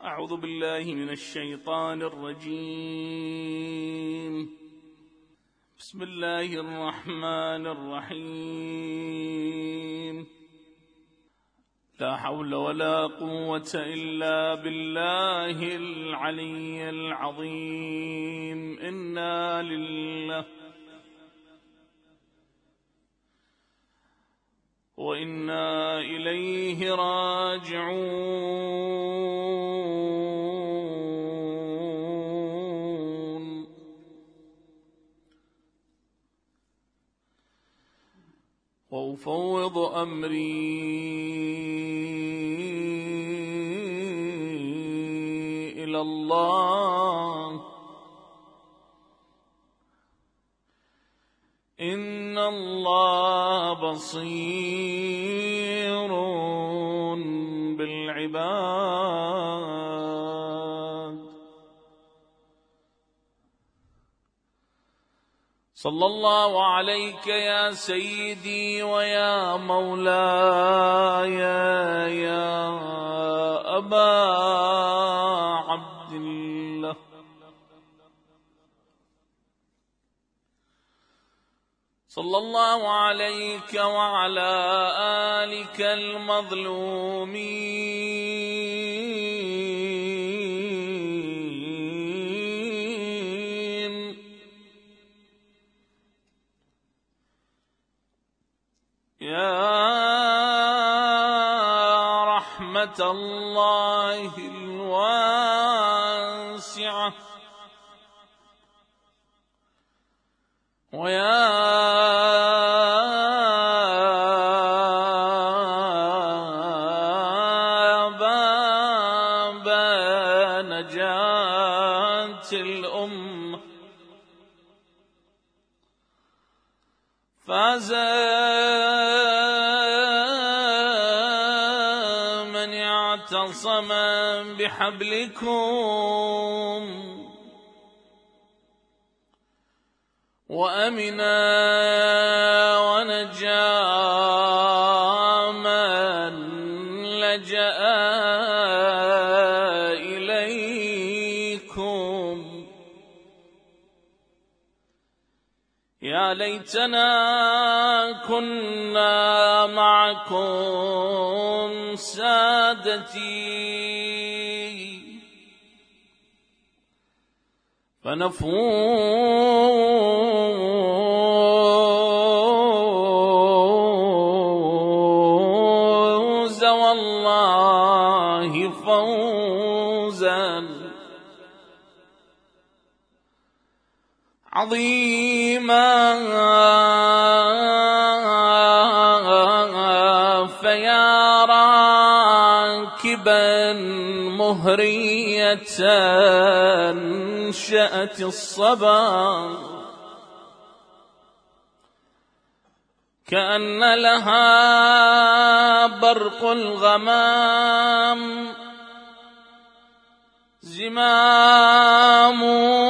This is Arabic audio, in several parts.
أعوذ بالله من الشيطان الرجيم. بسم الله الرحمن الرحيم. لا حول ولا قوة إلا بالله العلي العظيم. إنا لله وإنا إليه راجعون. وأفوض أمري إلى الله، إن الله بصير بالعباد. صلى الله عليك يا سيدي ويا مولاي يا أبا عبد الله. صلى الله عليك وعلى آلك المظلومين. يا رحمة الله الواسعة، ويا باب نجاة الأمة، فاز من اعتصم بحبلكم، وأمنا ونجا من لجأ إليكم. يا ليتنا كنا معكم سادتي، فنفوز والله فوزا عظيما. فيا راكبا مهرية شأت الصبا، كأن لها برق الغمام زمام،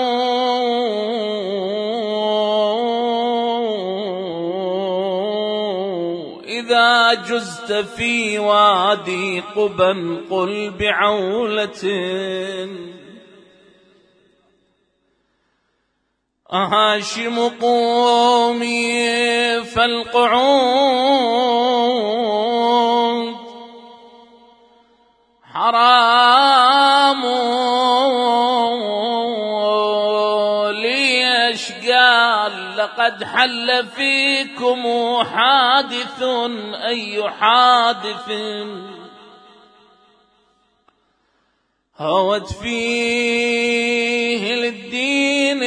إذا جزت في وادي قبى قل بعولة، أهاشم قومي فالقعود حرام ليش قال لقد حل فيكم حادث. أي حادث؟ هوت فيه للدين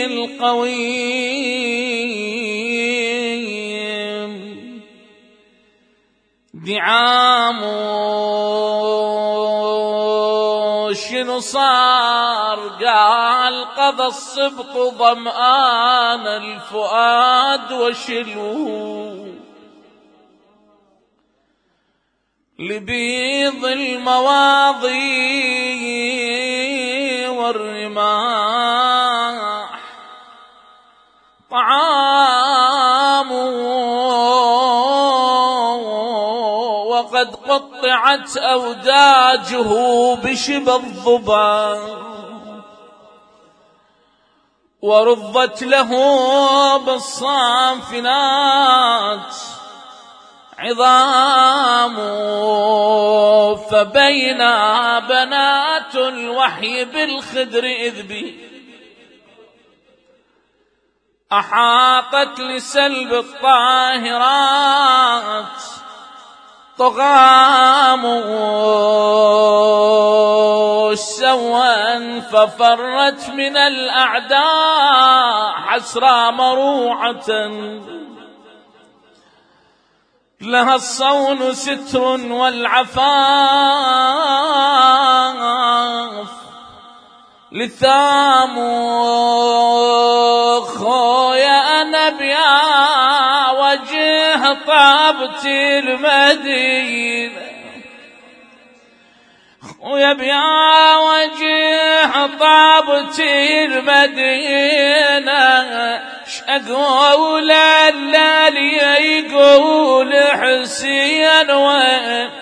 القويم دعام. شنو صار؟ قال قضى السبط ظمآن الفؤاد وشلوه لبيض المواضي والرماح طعام، وقد قطع قطعت أوداجه بشبى الظبا، ورضت له بالصافنات عظام، فبين بنات الوحي بالخدر إذ به أحاطت لسلب الطاهرات طغام، سوا ففرت من الأعداء حسرى مروعة، لها الصون ستر والعفاف لثام، خويا نبيا وجه طابتي المدينة، خويا بيا وجه طابتي المدينة، شأقول الليل يقول حسين وين،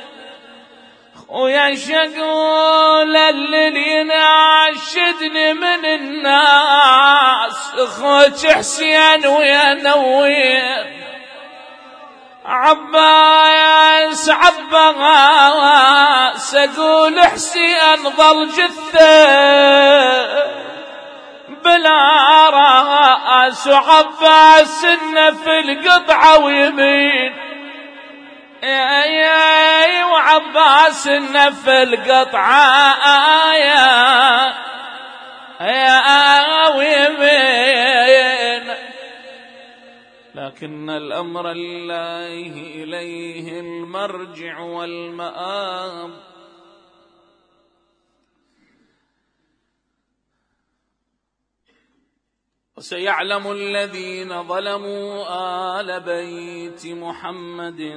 ويا شقول اللي يناشدني من الناس، اخوت حسين ويا نوير عباس عباس، اقول حسين ظل جثة بلا راس، وعباس في القطعة ويمين، يا وعباس في القطعة يا ويمين، لكن الأمر الله إليه المرجع والمآب. وسيعلم الذين ظلموا آل بيت محمد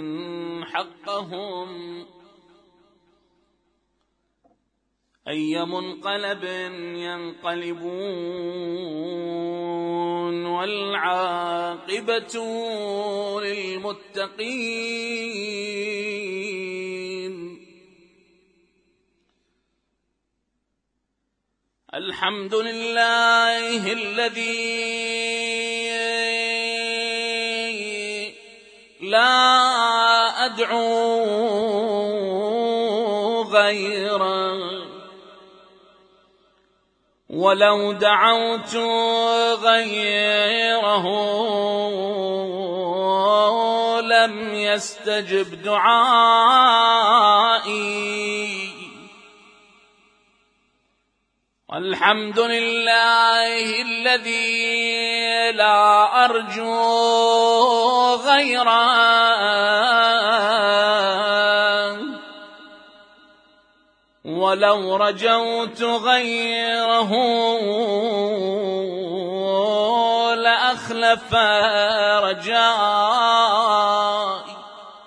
حقهم أي منقلب ينقلبون، والعاقبة للمتقين. الحمد لله الذي لا أدعو غيره، ولو دعوت غيره لم يستجب دعائي. الحمد لله الذي لا أرجو غيره، ولو رجوت غيره لأخلف رجائي.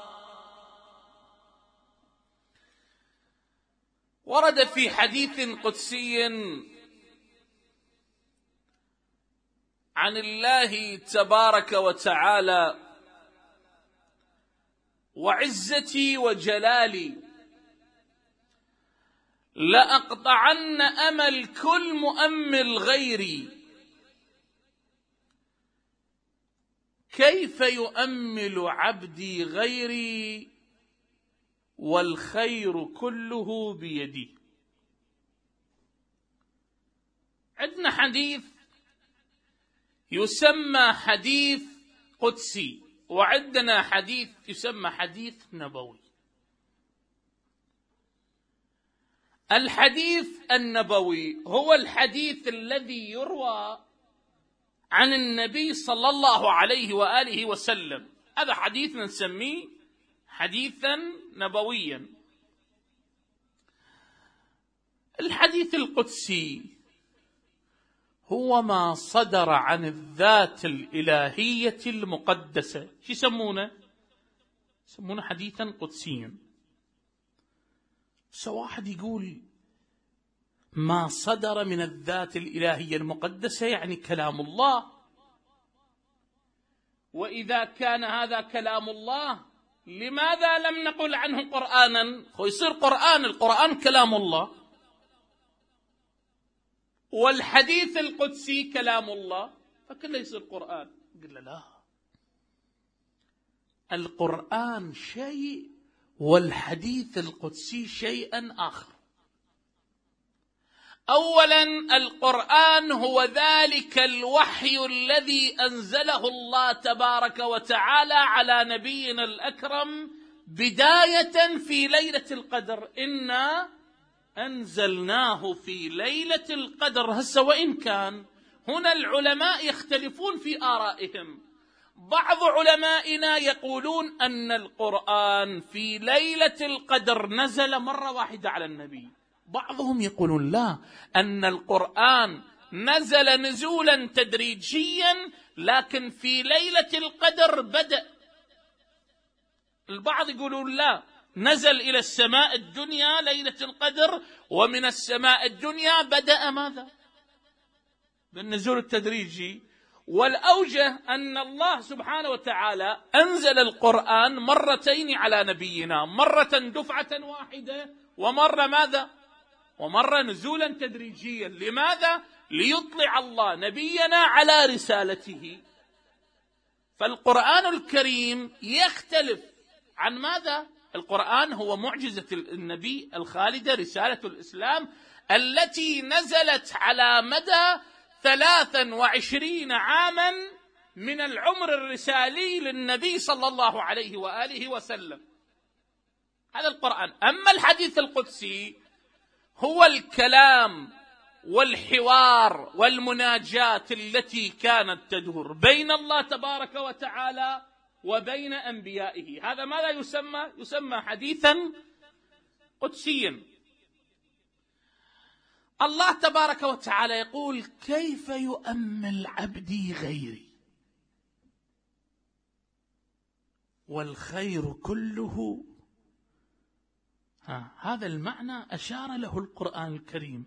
ورد في حديث قدسي عن الله تبارك وتعالى: وعزتي وجلالي لأقطعن أمل كل مؤمل غيري، كيف يؤمل عبدي غيري والخير كله بيدي. عندنا حديث يسمى حديث قدسي، وعندنا حديث يسمى حديث نبوي. الحديث النبوي هو الحديث الذي يروى عن النبي صلى الله عليه وآله وسلم، هذا حديث نسميه حديثا نبويا. الحديث القدسي هو ما صدر عن الذات الإلهية المقدسة. شو يسمونه؟ يسمونه حديثا قدسيا. واحد يقول ما صدر من الذات الإلهية المقدسة يعني كلام الله، وإذا كان هذا كلام الله لماذا لم نقل عنه قرآنا؟ يصير القرآن كلام الله، والحديث القدسي كلام الله، فكله يصير قرآن. قلنا لا، القرآن شيء والحديث القدسي شيئا آخر. أولا، القرآن هو ذلك الوحي الذي أنزله الله تبارك وتعالى على نبينا الأكرم بداية في ليلة القدر. إنا أنزلناه في ليلة القدر. هسه وإن كان هنا العلماء يختلفون في آرائهم، بعض علمائنا يقولون أن القرآن في ليلة القدر نزل مرة واحدة على النبي، بعضهم يقولون لا، أن القرآن نزل نزولا تدريجيا لكن في ليلة القدر بدأ. البعض يقولون لا، نزل إلى السماء الدنيا ليلة القدر، ومن السماء الدنيا بدأ ماذا؟ بالنزول التدريجي. والأوجه أن الله سبحانه وتعالى أنزل القرآن مرتين على نبينا، مرة دفعة واحدة، ومرة ماذا؟ ومرة نزولا تدريجيا. لماذا؟ ليطلع الله نبينا على رسالته. فالقرآن الكريم يختلف عن ماذا؟ القرآن هو معجزة النبي الخالدة، رسالة الإسلام التي نزلت على مدى 23 عاما من العمر الرسالي للنبي صلى الله عليه وآله وسلم. هذا القرآن. أما الحديث القدسي هو الكلام والحوار والمناجات التي كانت تدور بين الله تبارك وتعالى وبين أنبيائه. هذا ماذا يسمى؟ يسمى حديثا قدسيا. الله تبارك وتعالى يقول: كيف يؤمل عبدي غيري والخير كله. هذا المعنى أشار له القرآن الكريم: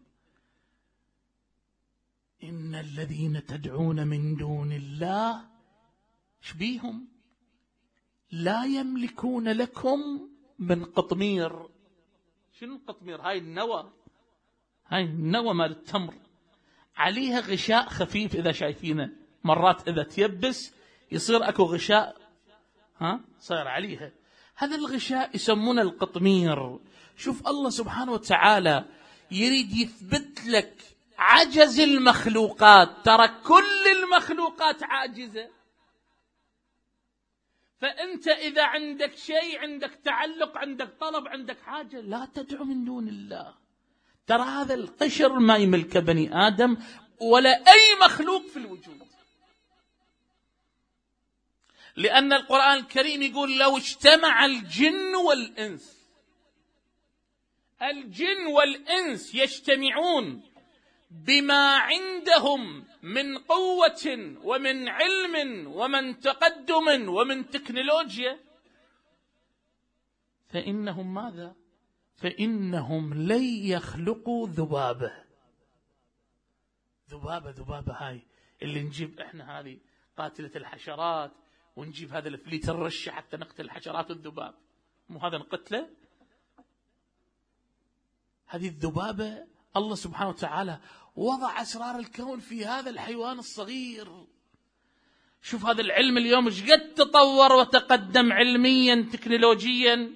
إن الذين تدعون من دون الله شبيهم لا يملكون لكم من قطمير. شنو القطمير؟ هاي النوى، هاي النوى مال التمر، عليها غشاء خفيف إذا شايفينه، مرات إذا تيبس يصير أكو غشاء صار عليها، هذا الغشاء يسمونه القطمير. شوف الله سبحانه وتعالى يريد يثبت لك عجز المخلوقات، ترى كل المخلوقات عاجزة. فأنت إذا عندك شيء، عندك تعلق، عندك طلب، عندك حاجة، لا تدعو من دون الله. ترى هذا القشر ما يملك بني آدم ولا أي مخلوق في الوجود، لأن القرآن الكريم يقول: لو اجتمع الجن والإنس، الجن والإنس يجتمعون بما عندهم من قوة ومن علم ومن تقدم ومن تكنولوجيا، فإنهم ماذا؟ فإنهم لن يخلقوا ذبابة. ذبابة هاي اللي نجيب احنا، هذه قاتلة الحشرات، ونجيب هذا الفليت الرشة حتى نقتل الحشرات والذباب، مو هذا نقتله؟ هذه الذبابة الله سبحانه وتعالى وضع أسرار الكون في هذا الحيوان الصغير. شوف هذا العلم اليوم ايش قد تطور وتقدم علميا تكنولوجيا،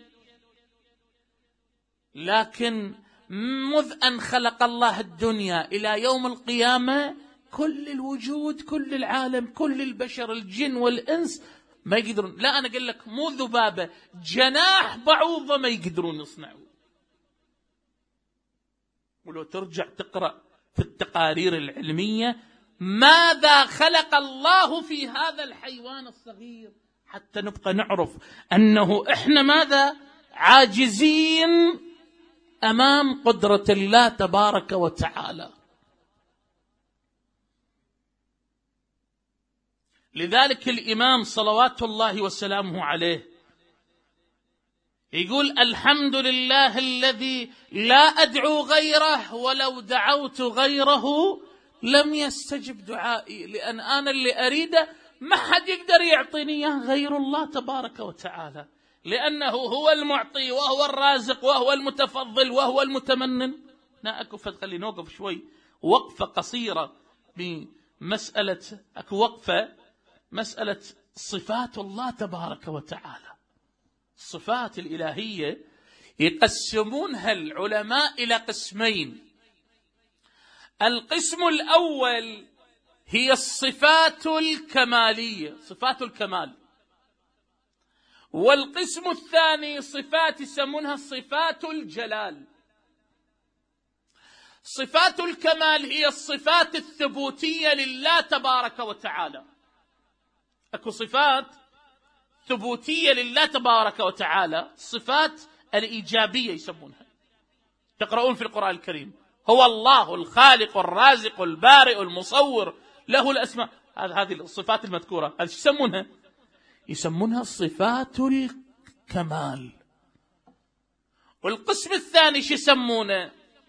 لكن مذ أن خلق الله الدنيا إلى يوم القيامة كل الوجود، كل العالم، كل البشر، الجن والإنس ما يقدرون. لا، أنا أقول لك مو ذبابة، جناح بعوضة ما يقدرون يصنعوا. ولو ترجع تقرأ في التقارير العلمية ماذا خلق الله في هذا الحيوان الصغير، حتى نبقى نعرف أنه إحنا ماذا؟ عاجزين أمام قدرة الله تبارك وتعالى. لذلك الإمام صلوات الله وسلامه عليه يقول: الحمد لله الذي لا أدعو غيره ولو دعوت غيره لم يستجب دعائي، لأن أنا اللي أريده ما حد يقدر يعطيني إياه غير الله تبارك وتعالى. لأنه هو المعطي وهو الرازق وهو المتفضل وهو المتمنن. خلي نوقف شوي وقفة قصيرة بمسألة مسألة صفات الله تبارك وتعالى. الصفات الإلهية يقسمونها العلماء إلى قسمين. القسم الأول هي الصفات الكمالية، صفات الكمال. والقسم الثاني صفات يسمونها صفات الجلال. صفات الكمال هي الصفات الثبوتية لله تبارك وتعالى. اكو صفات ثبوتية لله تبارك وتعالى، صفات الإيجابية يسمونها. تقرؤون في القرآن الكريم هو الله الخالق الرازق البارئ المصور له الأسماء، هذه الصفات المذكورة، هذه يسمونها؟ يسمونها صفات الكمال. والقسم الثاني شو يسمونه؟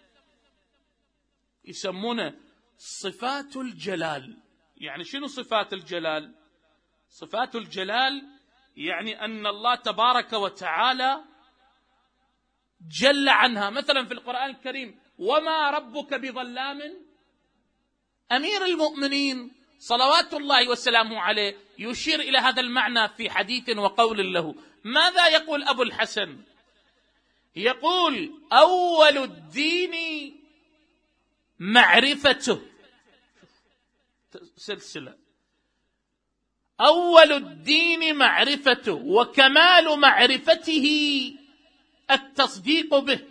يسمونه صفات الجلال. يعني شنو صفات الجلال؟ صفات الجلال يعني أن الله تبارك وتعالى جل عنها. مثلا في القرآن الكريم وما ربك بظلام، أمير المؤمنين صلوات الله وسلامه عليه يشير إلى هذا المعنى في حديث وقول له. ماذا يقول أبو الحسن؟ يقول أول الدين معرفته، سلسلة، أول الدين معرفته، وكمال معرفته التصديق به،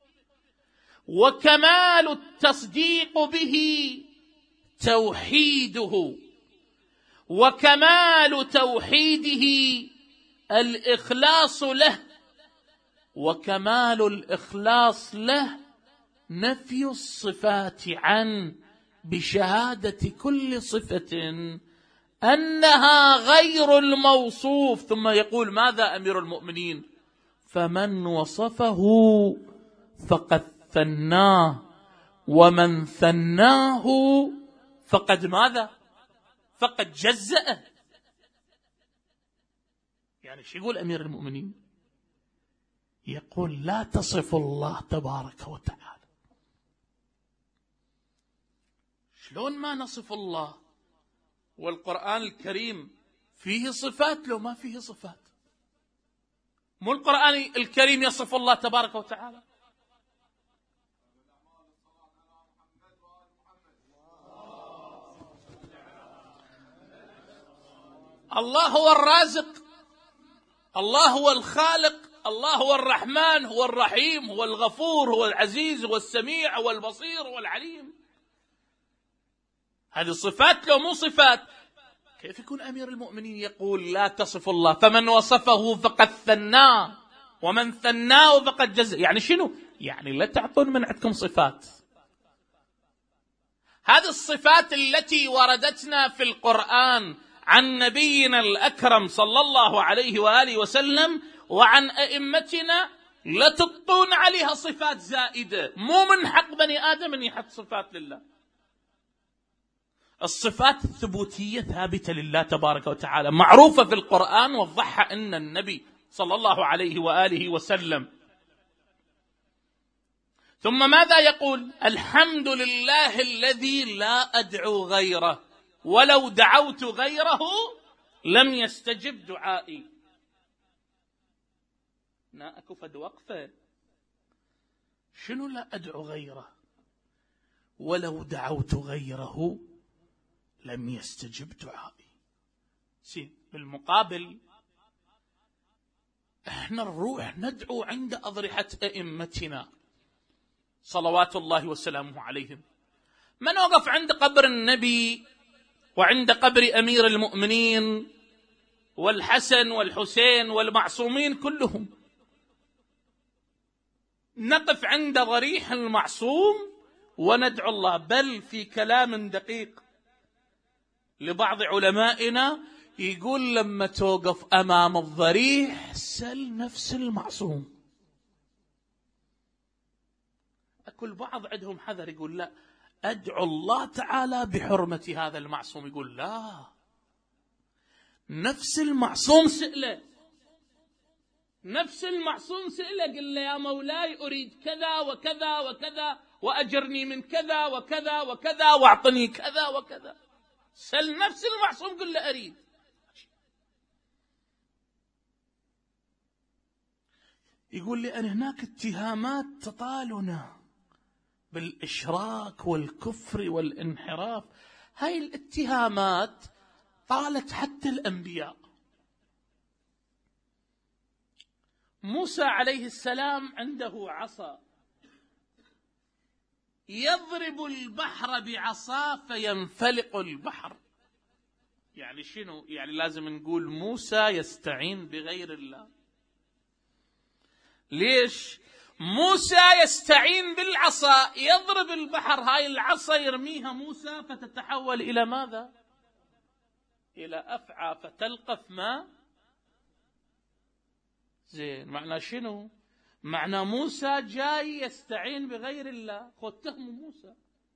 وكمال التصديق به توحيده، وكمال توحيده الإخلاص له، وكمال الإخلاص له نفي الصفات عنه بشهادة كل صفة أنها غير الموصوف. ثم يقول ماذا أمير المؤمنين؟ فمن وصفه فقد ثناه، ومن ثناه فقد ماذا؟ فقد جزأه. يعني شو يقول أمير المؤمنين؟ يقول لا تصف الله تبارك وتعالى. شلون ما نصف الله والقرآن الكريم فيه صفات لو ما فيه صفات؟ مو القرآن الكريم يصف الله تبارك وتعالى؟ الله هو الرازق، الله هو الخالق، الله هو الرحمن، هو الرحيم، هو الغفور، هو العزيز، هو السميع، هو البصير، هو العليم. هذه صفات لو مو صفات كيف يكون أمير المؤمنين يقول لا تصف الله؟ فمن وصفه فقد ثناه، ومن ثناه فقد جزأ. يعني شنو؟ يعني لا تعطون من عندكم صفات. هذه الصفات التي وردتنا في القرآن عن نبينا الأكرم صلى الله عليه وآله وسلم وعن أئمتنا لا تطون عليها صفات زائدة. مو من حق بني آدم أن يحط صفات لله. الصفات الثبوتية ثابتة لله تبارك وتعالى، معروفة في القرآن، وضحها أن النبي صلى الله عليه وآله وسلم. ثم ماذا يقول؟ الحمد لله الذي لا أدعو غيره، ولو دعوت غيره لم يستجب دعائي. أكو فد وقفة، شنو لا أدعو غيره؟ ولو دعوت غيره لم يستجب دعائي. بالمقابل احنا نروح ندعو عند أضرحة أئمتنا صلوات الله وسلامه عليهم. ما نوقف عند قبر النبي وعند قبر أمير المؤمنين والحسن والحسين والمعصومين كلهم، نقف عند ضريح المعصوم وندعو الله. بل في كلام دقيق لبعض علمائنا يقول لما توقف أمام الضريح سل نفس المعصوم. أكل بعض عندهم حذر، يقول لا أدعو الله تعالى بحرمة هذا المعصوم. يقول لا، نفس المعصوم سئله. نفس المعصوم سئله قل له يا مولاي أريد كذا وكذا وكذا وأجرني من كذا وكذا وكذا واعطني كذا وكذا. سل نفس المعصوم قل له أريد. يقول لي أن هناك اتهامات تطالنا بالإشراك والكفر والانحراف. هاي الاتهامات طالت حتى الأنبياء. موسى عليه السلام عنده عصا يضرب البحر بعصاه فينفلق البحر. يعني شنو؟ يعني لازم نقول موسى يستعين بغير الله. ليش؟ موسى يستعين بالعصا يضرب البحر، هاي العصا يرميها موسى فتتحول إلى ماذا؟ إلى أفعى فتلقف ماء. زين، معنى شنو؟ معنى موسى جاي يستعين بغير الله. خذتهم موسى.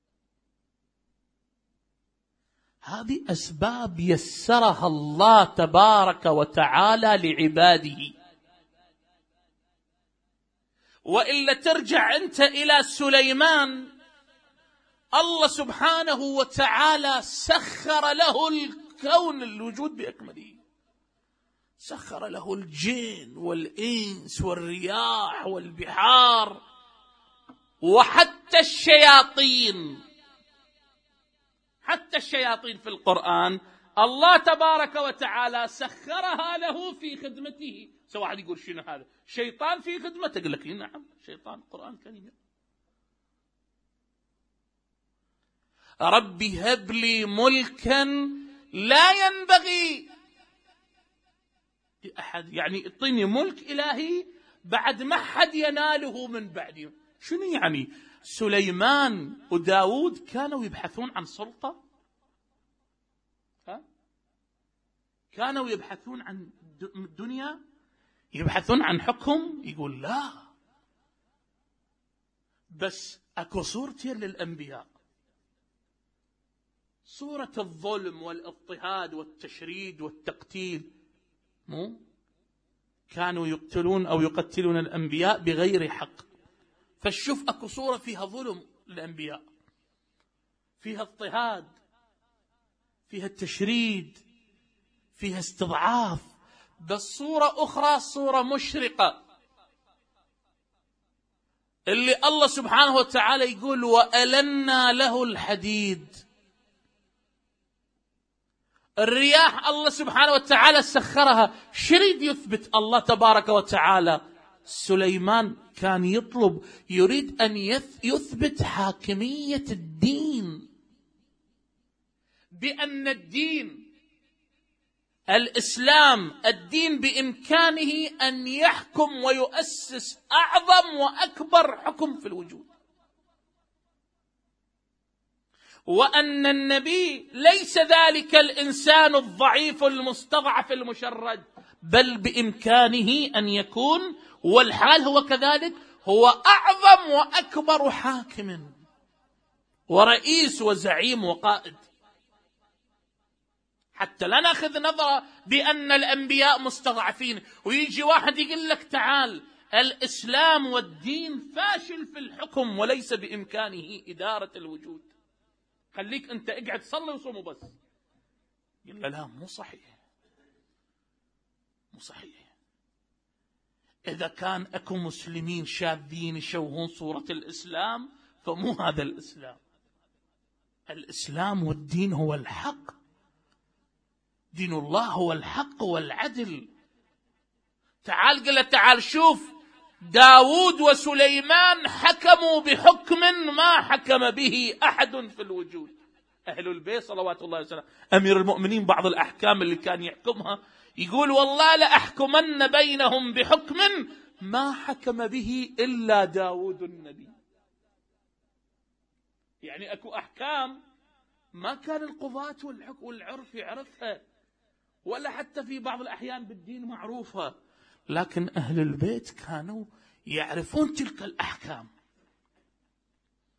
هذه أسباب يسرها الله تبارك وتعالى لعباده. وإلا ترجع أنت إلى سليمان، الله سبحانه وتعالى سخر له الكون الوجود بأكمله، سخر له الجن والإنس والرياح والبحار وحتى الشياطين. حتى الشياطين في القرآن الله تبارك وتعالى سخرها له في خدمته. سواء واحد يقول شنو هذا؟ شيطان في خدمته؟ يقول لك نعم شيطان، القرآن الكريم. ربي هب لي ملكا لا ينبغي لأحد، يعني اعطيني ملك إلهي بعد ما حد يناله من بعدي. شنو يعني؟ سليمان وداود كانوا يبحثون عن سلطة؟ كانوا يبحثون عن الدنيا؟ يبحثون عن حكم؟ يقول لا. بس اكو صورتين للأنبياء: صورة الظلم والاضطهاد والتشريد والتقتيل، كانوا يقتلون أو يقتلون الأنبياء بغير حق. فالشوف اكو صورة فيها ظلم للأنبياء، فيها اضطهاد، فيها التشريد، فيها استضعاف. بس صورة أخرى صورة مشرقة اللي الله سبحانه وتعالى يقول وألنا له الحديد. الرياح الله سبحانه وتعالى سخرها. شريد يثبت الله تبارك وتعالى؟ سليمان كان يريد أن يثبت حاكمية الدين، بأن الدين الإسلام الدين بإمكانه أن يحكم ويؤسس أعظم وأكبر حكم في الوجود، وأن النبي ليس ذلك الإنسان الضعيف المستضعف المشرد، بل بإمكانه أن يكون، والحال هو كذلك، هو أعظم وأكبر حاكم ورئيس وزعيم وقائد. حتى لا ناخذ نظرة بأن الأنبياء مستضعفين ويجي واحد يقول لك تعال الإسلام والدين فاشل في الحكم وليس بإمكانه إدارة الوجود، خليك أنت اقعد صلي وصوم وبس. قال لا، مو صحيح، مو صحيح. إذا كان أكو مسلمين شاذين يشوهون صورة الإسلام فمو هذا الإسلام. الإسلام والدين هو الحق، دين الله هو الحق والعدل. تعال قل تعال شوف، داود وسليمان حكموا بحكم ما حكم به أحد في الوجود. أهل البيت صلوات الله وسلامه، أمير المؤمنين بعض الأحكام اللي كان يحكمها يقول والله لأحكمن بينهم بحكم ما حكم به إلا داود النبي. يعني أكو أحكام ما كان القضاة والعرف يعرفها، ولا حتى في بعض الأحيان بالدين معروفة، لكن أهل البيت كانوا يعرفون تلك الأحكام.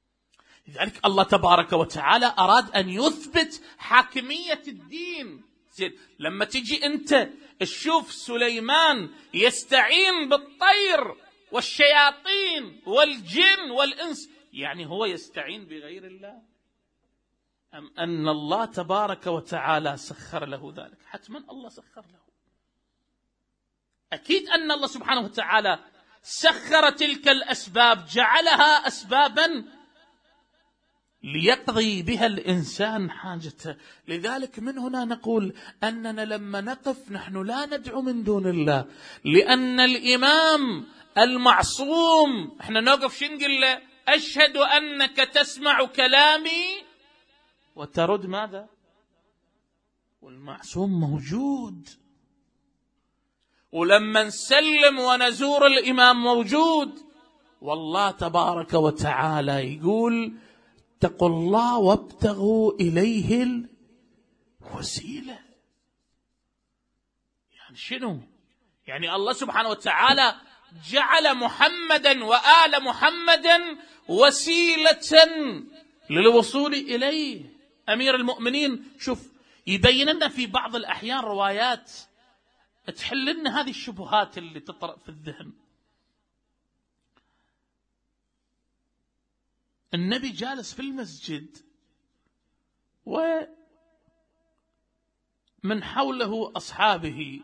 لذلك الله تبارك وتعالى أراد أن يثبت حاكمية الدين زين، لما تجي أنت تشوف سليمان يستعين بالطير والشياطين والجن والإنس، يعني هو يستعين بغير الله، أم أن الله تبارك وتعالى سخر له ذلك؟ حتما الله سخر له. أكيد أن الله سبحانه وتعالى سخر تلك الأسباب، جعلها أسبابا ليقضي بها الإنسان حاجته. لذلك من هنا نقول أننا لما نقف نحن لا ندعو من دون الله، لأن الإمام المعصوم احنا نوقف شو نقول له؟ أشهد أنك تسمع كلامي وترد ماذا؟ والمعصوم موجود. ولما نسلم ونزور الإمام موجود. والله تبارك وتعالى يقول اتقوا الله وابتغوا إليه الوسيلة. يعني شنو؟ يعني الله سبحانه وتعالى جعل محمدا وآل محمدا وسيلة للوصول إليه. أمير المؤمنين شوف يبين لنا في بعض الأحيان روايات تحل لنا هذه الشبهات اللي تطرأ في الذهن. النبي جالس في المسجد ومن حوله أصحابه،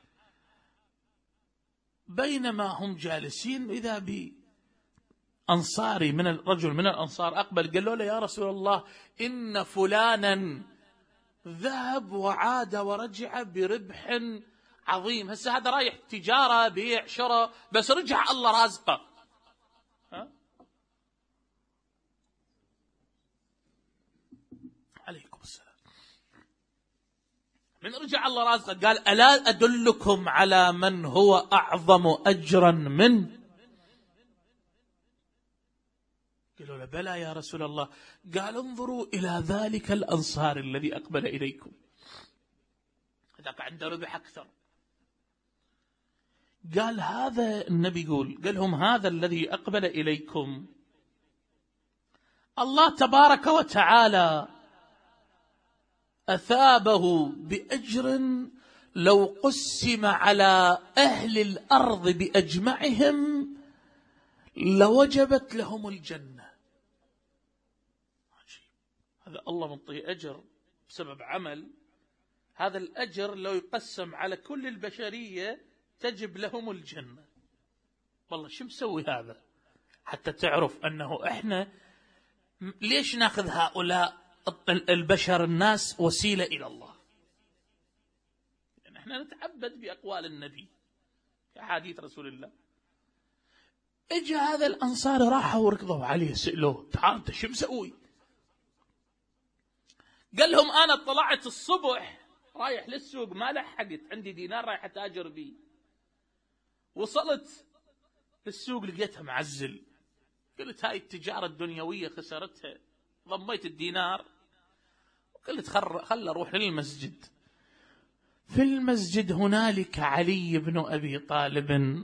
بينما هم جالسين إذا بأنصاري من الرجل من الأنصار أقبل قال له يا رسول الله إن فلانا ذهب وعاد ورجع بربح عظيم، هسه هذا رايح تجارة بيع شراء بس رجع الله رازقه. عليكم السلام. من رجع الله رازقه قال ألا أدلكم على من هو أعظم أجرا منه؟ قالوا له بلى يا رسول الله. قال انظروا إلى ذلك الأنصار الذي أقبل إليكم، هذاك عنده ربح أكثر. قال هذا النبي يقول قال لهم هذا الذي أقبل إليكم الله تبارك وتعالى أثابه بأجر لو قسم على أهل الأرض بأجمعهم لوجبت لهم الجنة. هذا الله منطي أجر بسبب عمل، هذا الأجر لو يقسم على كل البشرية تجب لهم الجنة. والله شو مسوي هذا؟ حتى تعرف أنه إحنا ليش ناخذ هؤلاء البشر الناس وسيلة إلى الله؟ يعني إحنا نتعبد بأقوال النبي في أحاديث رسول الله. إجا هذا الأنصار راحوا وركضوا عليه سألوه تعال أنت شو مسوي؟ قال لهم أنا طلعت الصبح رايح للسوق ما لحقت، عندي دينار رايح أتاجر بيه، وصلت للسوق لقيتها معزل، قلت هاي التجارة الدنيوية خسرتها، ضميت الدينار وقلت خل أروح للمسجد. في المسجد هنالك علي بن أبي طالب،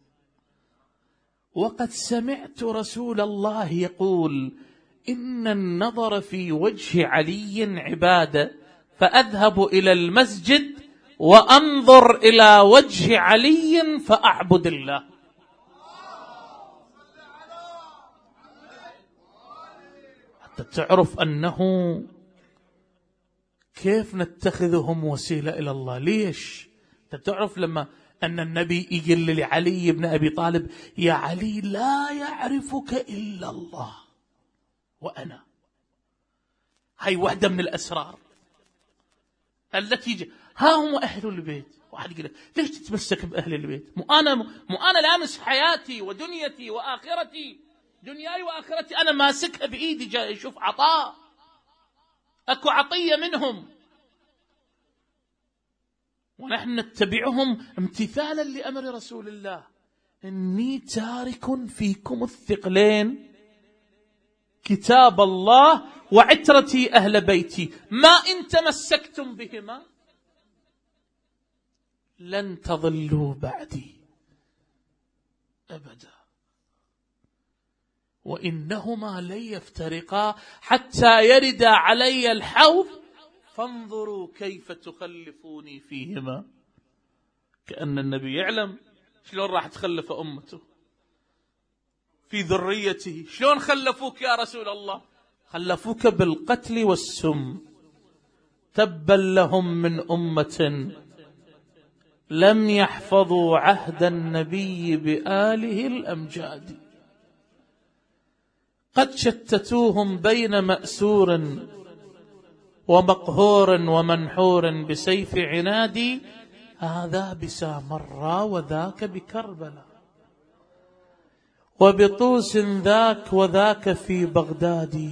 وقد سمعت رسول الله يقول إن النظر في وجه علي عبادة، فأذهب إلى المسجد وأنظر إلى وجه علي فأعبد الله. حتى تعرف أنه كيف نتخذهم وسيلة إلى الله. ليش؟ تعرف لما أن النبي يقول لعلي بن أبي طالب يا علي لا يعرفك إلا الله وأنا. هاي واحدة من الأسرار التي ها هم أهل البيت. واحد يقول ليش تتمسك بأهل البيت؟ مو أنا لامس حياتي ودنيتي وآخرتي، دنياي وآخرتي أنا ماسكها بإيدي، جاي أشوف عطاء، أكو عطية منهم ونحن نتبعهم امتثالا لأمر رسول الله. إني تارك فيكم الثقلين كتاب الله وعترتي أهل بيتي ما إن تمسكتم بهما لن تضلوا بعدي أبدا، وإنهما لن يفترقا حتى يرد علي الحوض فانظروا كيف تخلفوني فيهما. كأن النبي يعلم شلون راح تخلف أمته في ذريته. شلون خلفوك يا رسول الله؟ خلفوك بالقتل والسم. تبا لهم من أمة لم يحفظوا عهد النبي بآله الأمجاد. قد شتتوهم بين مأسور ومقهور ومنحور بسيف عنادي، هذا بسامراء وذاك بكربلاء، وبطوس ذاك وذاك في بغداد.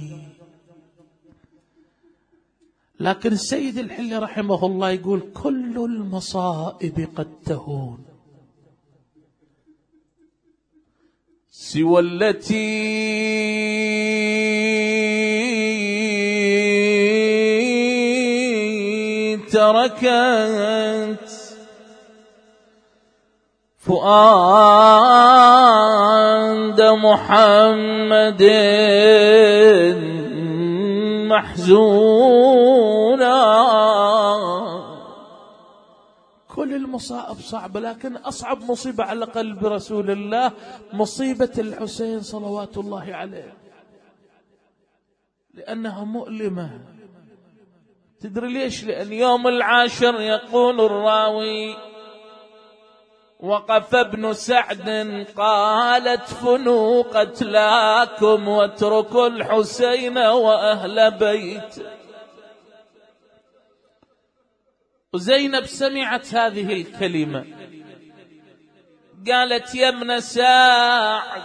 لكن السيد الحلي رحمه الله يقول كل المصائب قد تهون سوى التي تركت فؤاد محمد محزونا. كل المصائب صعبة، لكن أصعب مصيبة على قلب رسول الله مصيبة الحسين صلوات الله عليه، لأنها مؤلمة. تدري ليش؟ لأن يوم العاشر يقول الراوي وقف ابن سعد قالت فنوا قتلاكم واتركوا الحسين وأهل بيت. وزينب سمعت هذه الكلمة قالت يا ابن سعد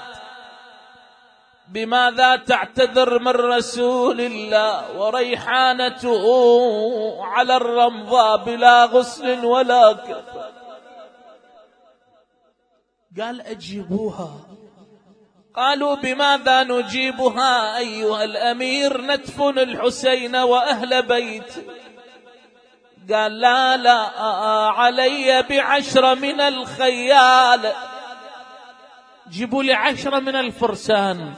بماذا تعتذر من رسول الله وريحانته على الرمضاء بلا غسل ولا كفن؟ قال أجيبوها. قالوا بماذا نجيبها أيها الأمير؟ ندفن الحسين وأهل بيت. قال لا لا علي ب10 من الخيال، جيبوا لي 10 من الفرسان.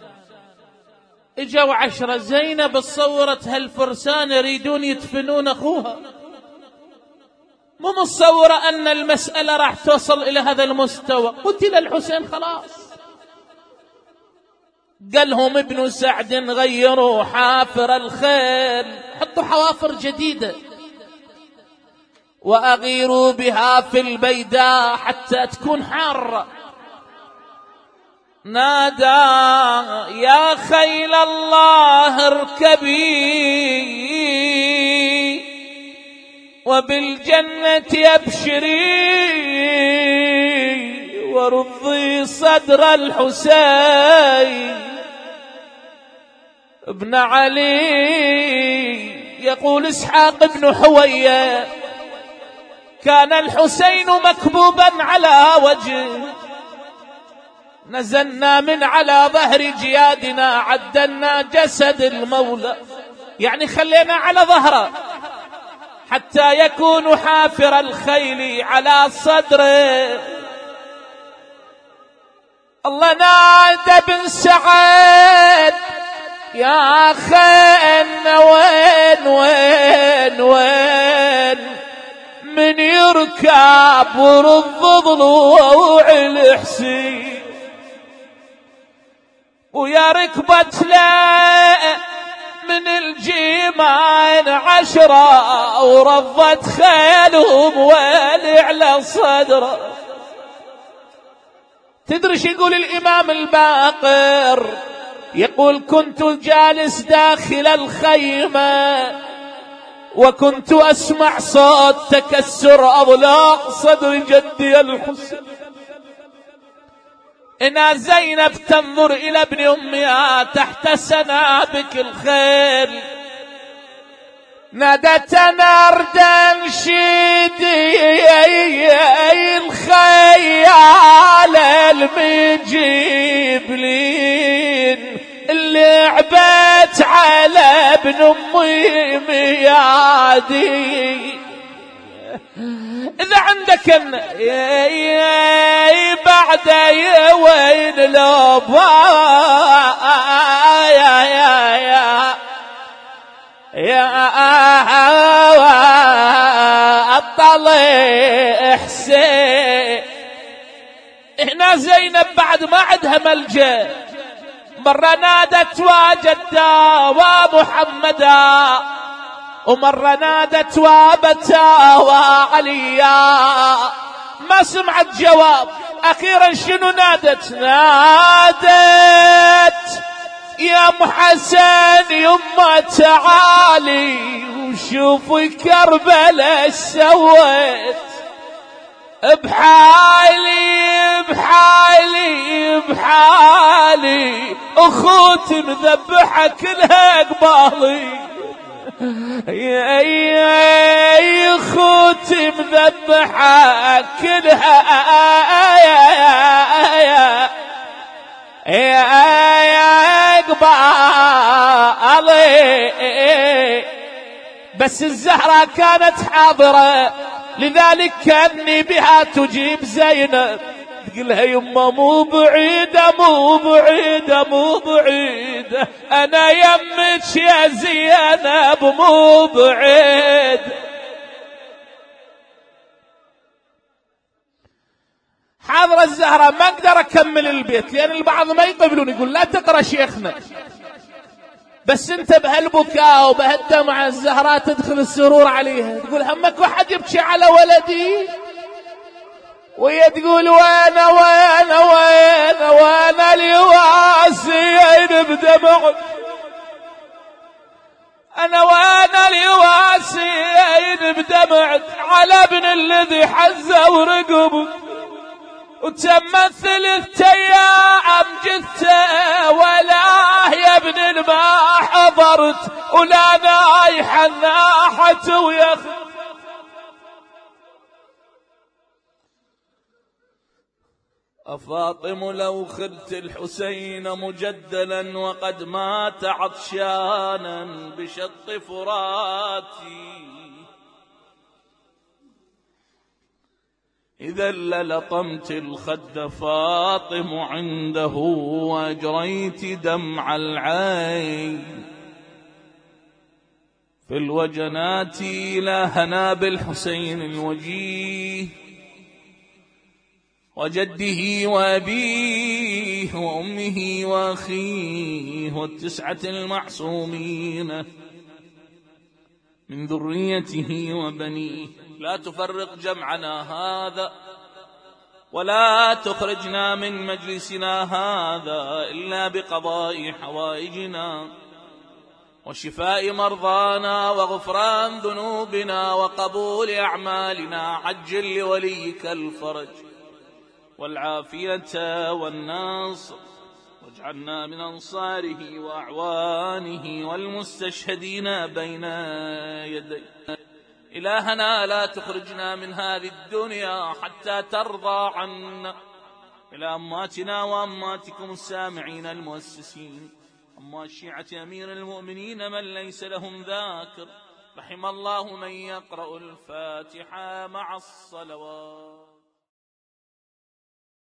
اجوا 10. زينب صورت هالفرسان يريدون يدفنون أخوها، مو متصورة أن المسألة راح توصل إلى هذا المستوى. قتل الحسين خلاص. قالهم ابن سعد غيروا حافر الخيل، حطوا حوافر جديدة وأغيروا بها في البيداء حتى تكون حارة. نادى يا خيل الله اركبي وبالجنة أبشري ورضي صدر الحسين ابن علي. يقول إسحاق بن حوية كان الحسين مكبوبا على وجهه، نزلنا من على ظهر جيادنا عدلنا جسد المولى، يعني خلينا على ظهره حتى يكون حافر الخيل على صدره. الله نادى بن سعد يا خين وين وين وين من يركب ورض ضلوع الحسين ويا ركبت له من الجيمان 10 ورضت خيلهم ويلي على صدره. تدري شو يقول الإمام الباقر؟ يقول كنت جالس داخل الخيمة وكنت أسمع صوت تكسر أضلاع صدر جدي الحسين. إن زينب تنظر إلى ابن أمها تحت سنابك الخيل، نادت نرد انشدي الخيال المجيبلين اللي عبت على ابن أمي ميادي. إذا عندك بعد وين لوبا يا سيدتنا زينب بعد ما عندها ملجأ مرة نادت وجدا ومحمدا، ومرة نادت وابتا وعليا، ما سمعت جواب. أخيرا شنو نادت؟ نادت يا محسن يما تعالي وشوفي كربلاء سويت، بحالي بحالي بحالي اخوتي مذبحة كلها قبالي، يا اخوتي مذبحة كلها يا قبالي. بس الزهرة كانت حاضرة، لذلك كأني بها تجيب زينب، تقولها يما مو بعيدة مو بعيدة مو بعيدة، أنا يمك يا زينب مو بعيد. حاضرة الزهرة ما اقدر اكمل البيت لان البعض ما يقبلون، يقول لا تقرا شيخنا، بس انت بهالبكاء وبهالدمعة الزهراء تدخل السرور عليها، تقول همك واحد يبكي على ولدي، وهي تقول وين وين وين وين اليواسين بدمع، انا وين اليواسين بدمع على ابن الذي حزه ورقبه، وتمت 3 أيام جثه ولا يا ابن ما حضرت، ولا نايحه ناحت ويخ. أفاطم لو خذت الحسين مجدلا وقد مات عطشانا بشط فراتي، إذا للطمت الخد فاطم عنده وأجريت دمع العين، في الوجنات إلهنا بالحسين الوجيه وجده وأبيه وأمه وأخيه وال9 المعصومين من ذريته وبنيه، لا تفرق جمعنا هذا ولا تخرجنا من مجلسنا هذا إلا بقضاء حوائجنا وشفاء مرضانا وغفران ذنوبنا وقبول أعمالنا، عجل لوليك الفرج والعافية والنصر، واجعلنا من أنصاره وأعوانه والمستشهدين بين يديه. إلهنا لا تخرجنا من هذه الدنيا حتى ترضى عنا. إلى أمواتنا وأمواتكم السامعين المؤسسين، أموات شيعة أمير المؤمنين من ليس لهم ذاكر، رحم الله من يقرأ الفاتحة مع الصلوات.